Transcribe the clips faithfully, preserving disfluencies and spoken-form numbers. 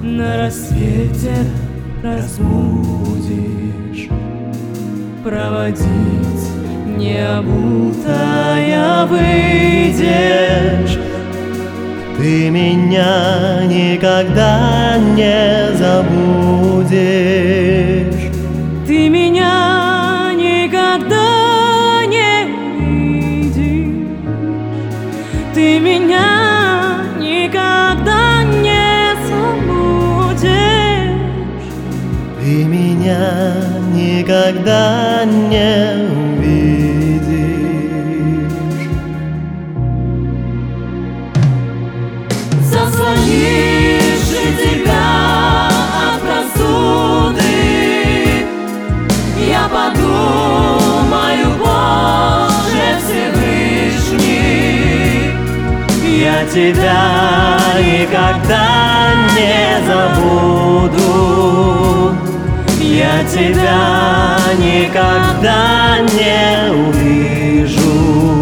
на рассвете разбудишь, проводить не обутая выйдешь. Ты меня никогда не забудешь. Ты меня никогда не увидишь. Ты меня никогда не забудешь. Ты меня никогда не увидишь. Заслонишь же тебя от простуды, я подумаю, Боже Всевышний, Я тебя никогда не забуду. Я тебя никогда не увижу.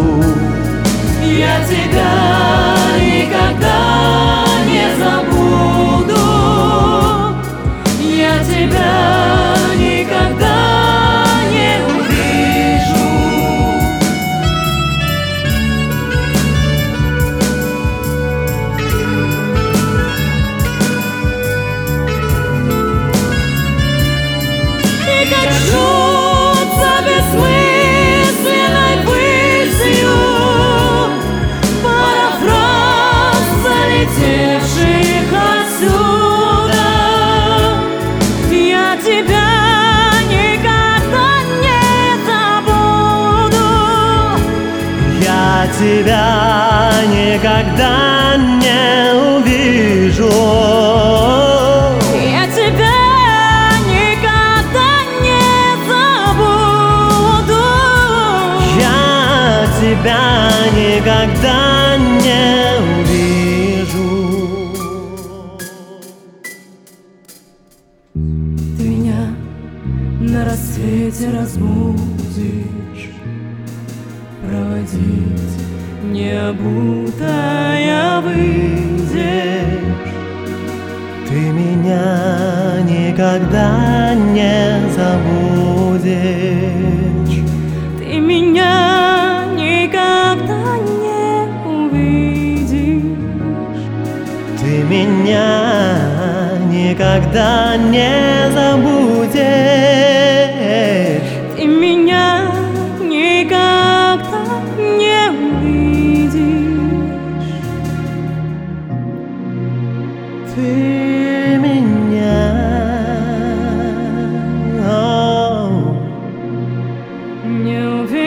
я тебя никогда не забуду, я тебя никогда не увижу. И кажутся бессмысленной пылью парафраз залетевших отсюда. Я тебя никогда не забуду. Я тебя никогда не увижу. Я тебя никогда не забуду. Я тебя никогда не увижу. Ты меня на рассвете разбудишь, проводить не обутая выйдешь. Ты меня никогда не забудешь. Ты меня никогда не увидишь. Ты меня никогда не забудешь. Ты меня никогда не увидишь. Ты меня о, Не увидишь.